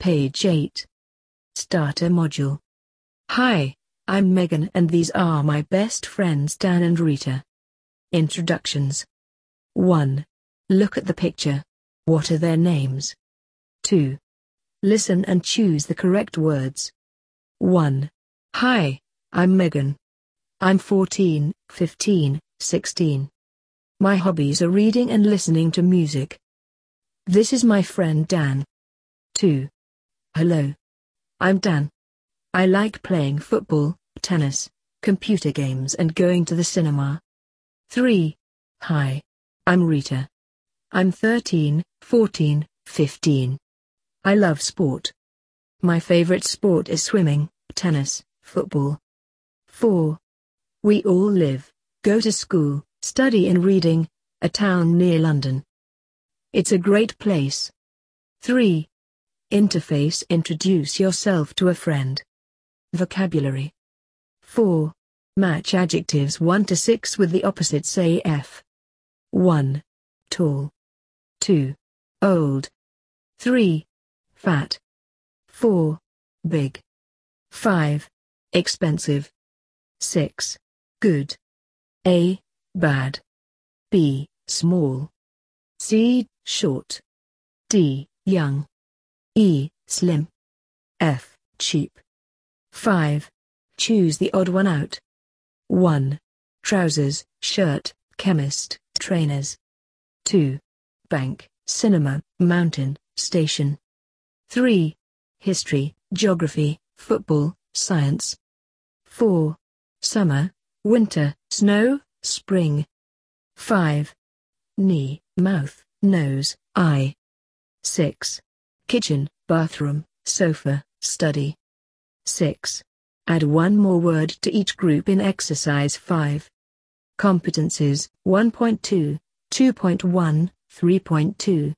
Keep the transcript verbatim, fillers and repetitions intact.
Page eight. Starter Module. Hi, I'm Megan and these are my best friends Dan and Rita. Introductions. one. Look at the picture. What are their names? two. Listen and choose the correct words. one. Hi, I'm Megan. I'm fourteen, fifteen, sixteen. My hobbies are reading and listening to music. This is my friend Dan. two. Hello. I'm Dan. I like playing football, tennis, computer games and going to the cinema. three. Hi. I'm Rita. I'm thirteen, fourteen, fifteen. I love sport. My favorite sport is swimming, tennis, football. four. We all live, go to school, study in Reading, a town near London. It's a great place. three. Interface. Introduce yourself to a friend. Vocabulary. four. Match adjectives one to six with the opposites A F. one. Tall. two. Old. three. Fat. four. Big. five. Expensive. six. Good. A. Bad. B. Small. C. Short. D. Young. E. Slim. F. Cheap. five. Choose the odd one out. one. Trousers, shirt, chemist, trainers. two. Bank, cinema, mountain, station. three. History, geography, football, science. four. Summer, winter, snow, spring. five. Knee, mouth, nose, eye. six. Kitchen, bathroom, sofa, study. six. Add one more word to each group in exercise five. Competencies one point two, two point one, three point two.